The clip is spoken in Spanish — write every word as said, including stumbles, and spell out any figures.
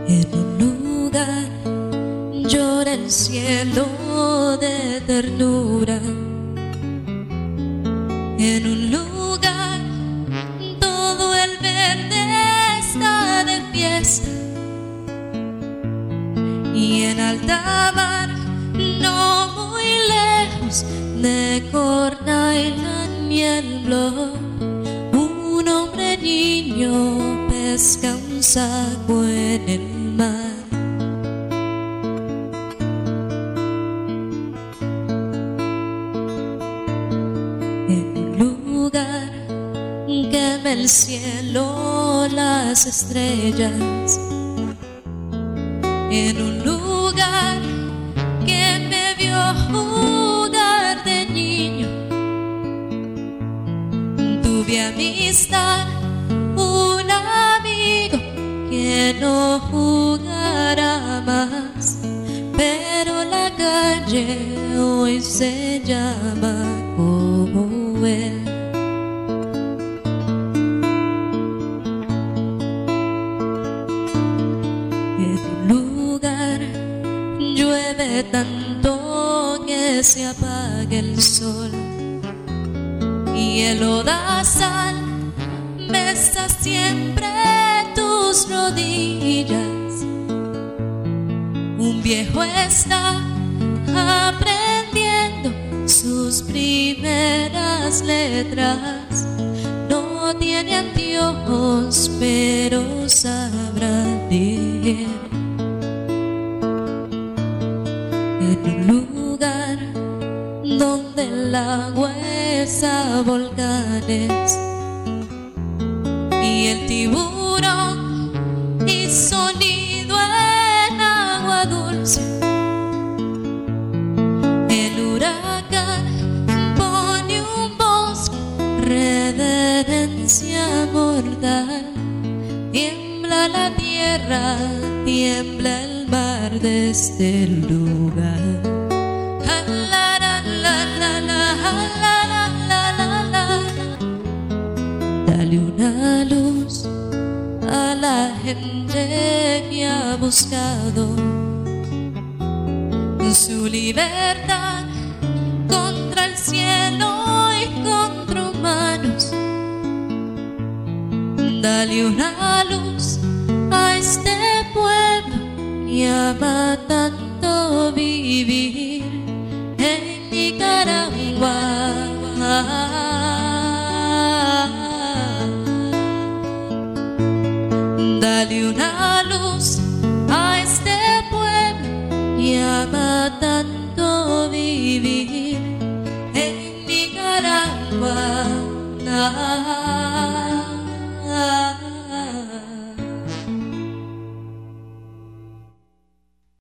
En un lugar llora el cielo de ternura. En un lugar todo el verde está de fiesta. Y en alta mar, no muy lejos de Corn Island y el Bluff, un hombre niño pesca un saco en el mar. En un lugar que ve el cielo, las estrellas. En un lugar que me vio jugar de niño, tuve amistad, un amigo que no jugará más, pero la calle hoy se llama como él. Llueve tanto que se apaga el sol y el lodazal besa siempre tus rodillas. Un viejo está aprendiendo sus primeras letras. No tiene anteojos, pero sabrá leer. En un lugar donde el agua es a volcanes y el tiburón hizo nido en agua dulce, el huracán pone un bosque, reverencia mortal. Tiembla la tierra, tiembla el mar de este lugar. La, la, la, la, la, la, la, la, la. Dale una luz a la gente que ha buscado su libertad contra el cielo y contra humanos. Dale una luz a este pueblo que ama tanto vivir en Nicaragua. Dale una luz a este pueblo que ama tanto vivir en Nicaragua.